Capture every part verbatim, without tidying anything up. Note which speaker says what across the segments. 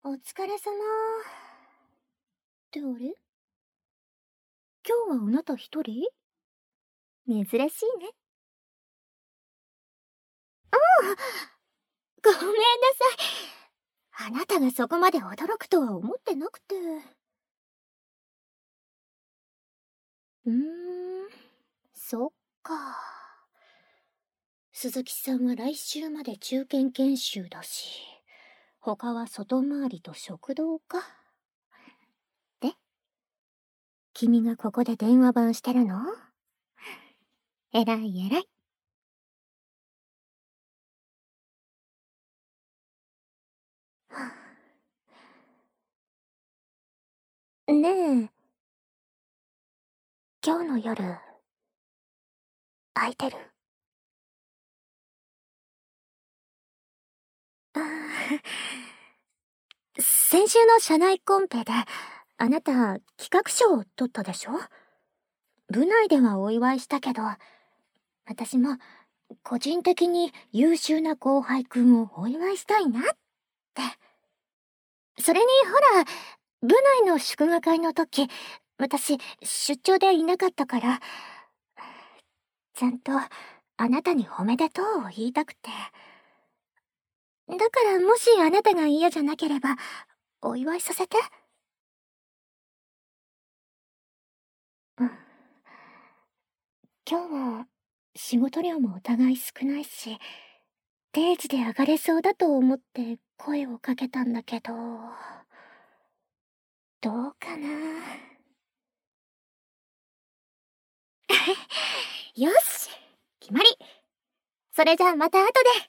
Speaker 1: お疲れ様。ってあれ、今日はあなた一人？珍しいね。ああ、ごめんなさい。あなたがそこまで驚くとは思ってなくて。うーん、そっか。鈴木さんは来週まで中堅研修だし、他は外回りと食堂か。で、君がここで電話番してるの？えらいえらい。ねえ、今日の夜、空いてる？あー先週の社内コンペで、あなた企画賞を取ったでしょ？部内ではお祝いしたけど、私も個人的に優秀な後輩くんをお祝いしたいなって。それにほら、部内の祝賀会の時、私出張でいなかったから、ちゃんとあなたにおめでとうを言いたくて。だからもしあなたが嫌じゃなければ、お祝いさせて。うん。今日は仕事量もお互い少ないし、定時で上がれそうだと思って声をかけたんだけど、どうかな。よし、決まり。それじゃあまた後で。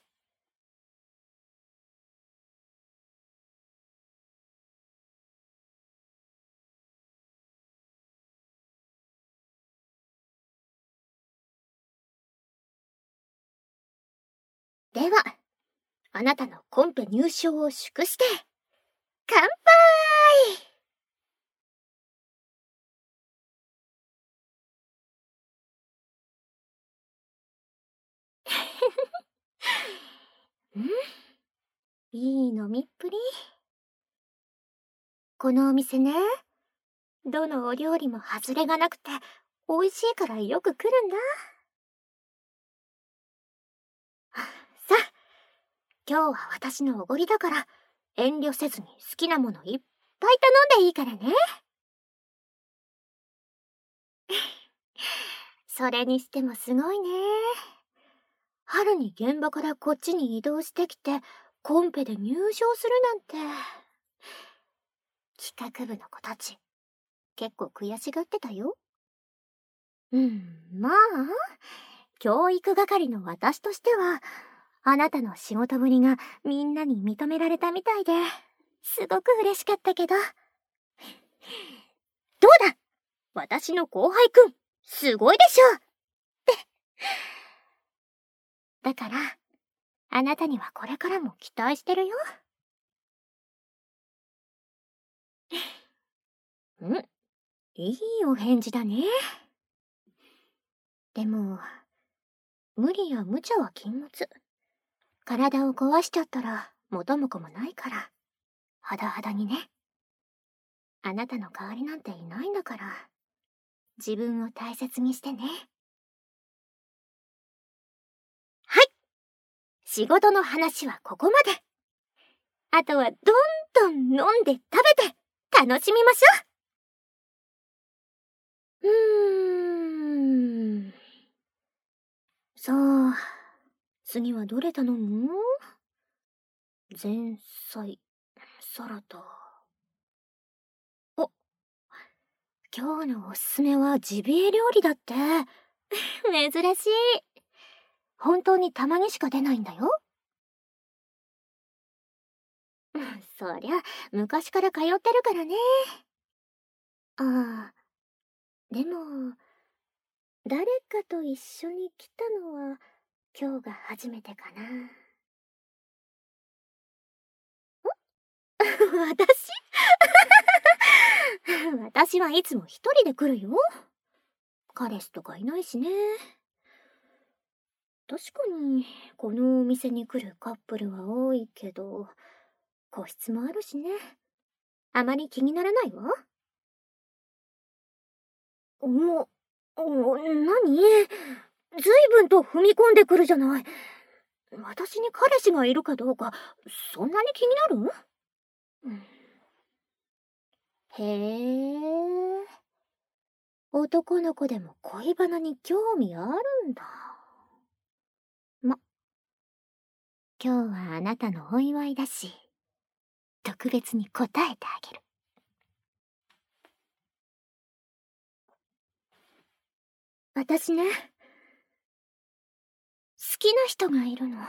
Speaker 1: では、あなたのコンペ入賞を祝して、乾杯。ん？いい飲みっぷり。このお店ね、どのお料理も外れがなくて、美味しいからよく来るんだ。さあ、今日は私のおごりだから、遠慮せずに好きなものいっぱい頼んでいいからね。それにしてもすごいね。春に現場からこっちに移動してきて、コンペで入賞するなんて。企画部の子たち、結構悔しがってたよ。うん、まあ、教育係の私としては、あなたの仕事ぶりがみんなに認められたみたいで、すごく嬉しかったけど。どうだ、私の後輩くん、すごいでしょって。だから、あなたにはこれからも期待してるよ。ん？いいお返事だね。でも、無理や無茶は禁物。体を壊しちゃったら元も子もないから、ほどほどにね。あなたの代わりなんていないんだから、自分を大切にしてね。はい、仕事の話はここまで。あとはどんどん飲んで食べて楽しみましょう。うーん。さあ、次はどれ頼む？前菜、サラダ。お、今日のおすすめはジビエ料理だって。珍しい。本当にたまにしか出ないんだよ。そりゃ、昔から通ってるからね。ああ、でも、誰かと一緒に来たのは今日が初めてかな。ん？私？私はいつも一人で来るよ。彼氏とかいないしね。確かに、このお店に来るカップルは多いけど、 個室もあるしね。あまり気にならないわ。お、お、何？随分と踏み込んでくるじゃない。私に彼氏がいるかどうか、そんなに気になる？うん、へえ。男の子でも恋バナに興味あるんだ。ま、今日はあなたのお祝いだし、特別に答えてあげる。私ね、好きな人がいるの。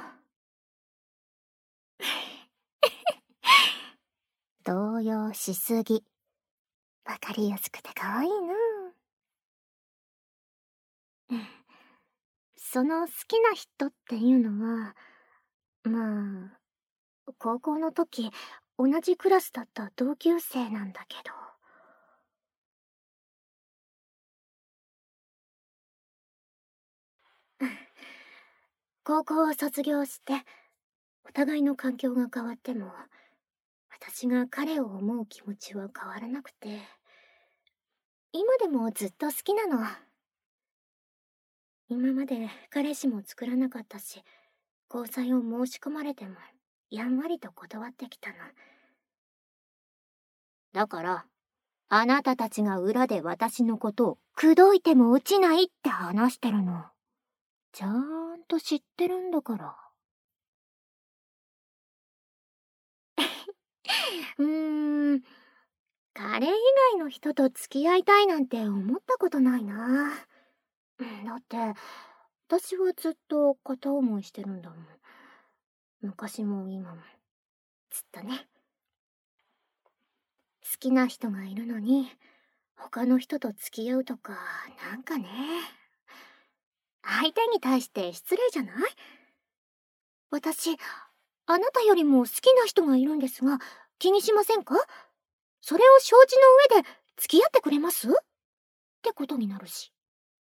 Speaker 1: 動揺しすぎ。わかりやすくて可愛いな。その好きな人っていうのは、まあ、高校の時、同じクラスだった同級生なんだけど。高校を卒業して、お互いの環境が変わっても、私が彼を思う気持ちは変わらなくて、今でもずっと好きなの。今まで彼氏も作らなかったし、交際を申し込まれても、やんわりと断ってきたの。だから、あなたたちが裏で私のことを口説いても落ちないって話してるの。ちゃんと知ってるんだから。うーん、彼以外の人と付き合いたいなんて思ったことないな。だって、私はずっと片思いしてるんだもん。昔も今も。ずっとね。好きな人がいるのに、他の人と付き合うとか、なんかね。相手に対して失礼じゃない？私、あなたよりも好きな人がいるんですが、気にしませんか？それを承知の上で付き合ってくれます？ってことになるし。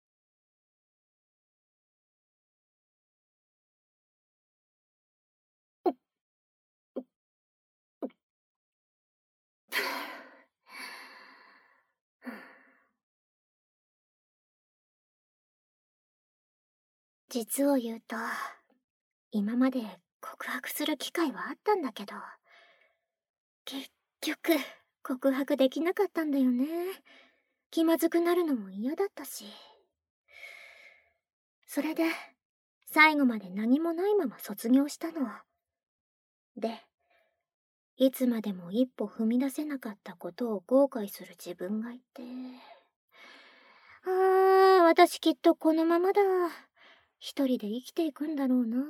Speaker 1: 実を言うと、今まで告白する機会はあったんだけど、結局告白できなかったんだよね。気まずくなるのも嫌だったし。それで、最後まで何もないまま卒業したの。で、いつまでも一歩踏み出せなかったことを後悔する自分がいて。ああ、私きっとこのままだ。一人で生きていくんだろうなって。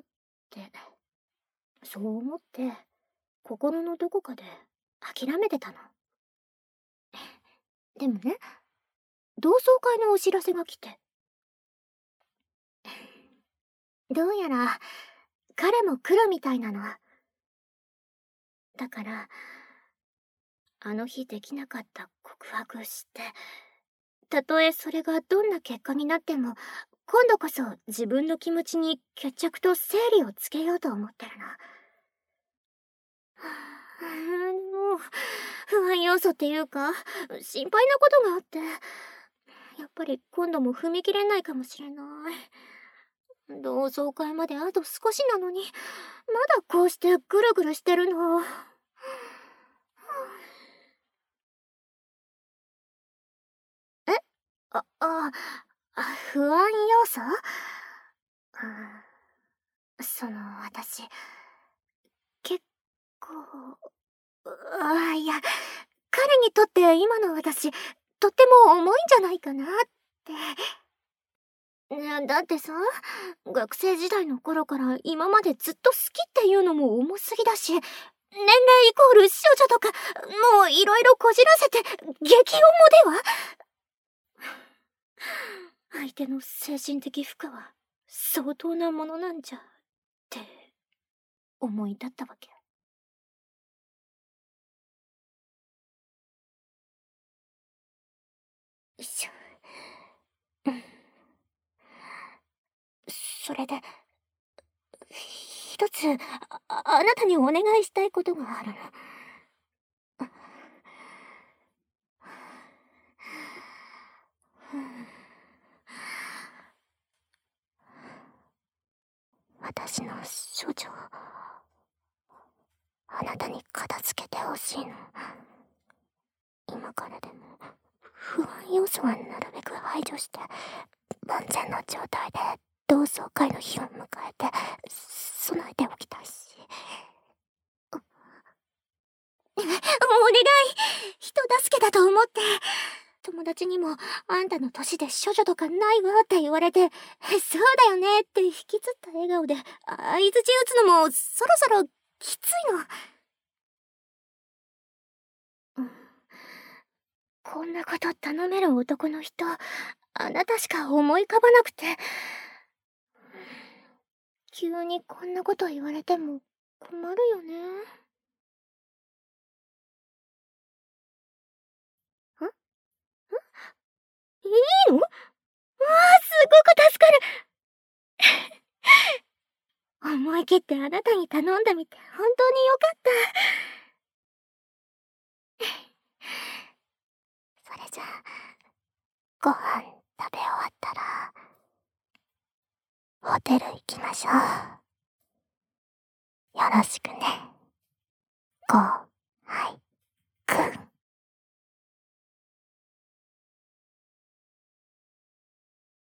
Speaker 1: そう思って、心のどこかで諦めてたの。でもね、同窓会のお知らせが来て。どうやら、彼も来るみたいなの。だから、あの日できなかった告白して、たとえそれがどんな結果になっても、今度こそ自分の気持ちに決着と整理をつけようと思ってるの。もう、不安要素っていうか、心配なことがあって、やっぱり今度も踏み切れないかもしれない。同窓会まであと少しなのに、まだこうしてぐるぐるしてるの。えあ、あ、あ不安要素？うん、その、私、結構、あいや、彼にとって今の私、とっても重いんじゃないかなって。ねだってさ、学生時代の頃から今までずっと好きっていうのも重すぎだし、年齢イコール少女とか、もういろいろこじらせて、激重では？相手の精神的負荷は相当なものなんじゃ、って思い立ったわけ。よいしょ。それで、一つあ、あなたにお願いしたいことがあるの。 の処女。あなたに片付けてほしいの。今からでも不安要素はなるべく排除して万全の状態で同窓会の日を迎えて備えておきたいし。お願い、人助けだと思って。友達にもあんたの年で処女とかないわって言われて、そうだよねって引きつった笑顔で相づち打つのもそろそろきついの。うん、こんなこと頼める男の人、あなたしか思い浮かばなくて。急にこんなこと言われても困るよね。ん？ん？いいの？わあ、すごく助かる。思い切ってあなたに頼んでみて本当によかった。それじゃあ、ご飯食べ終わったら、ホテル行きましょう。よろしくね。ゴー。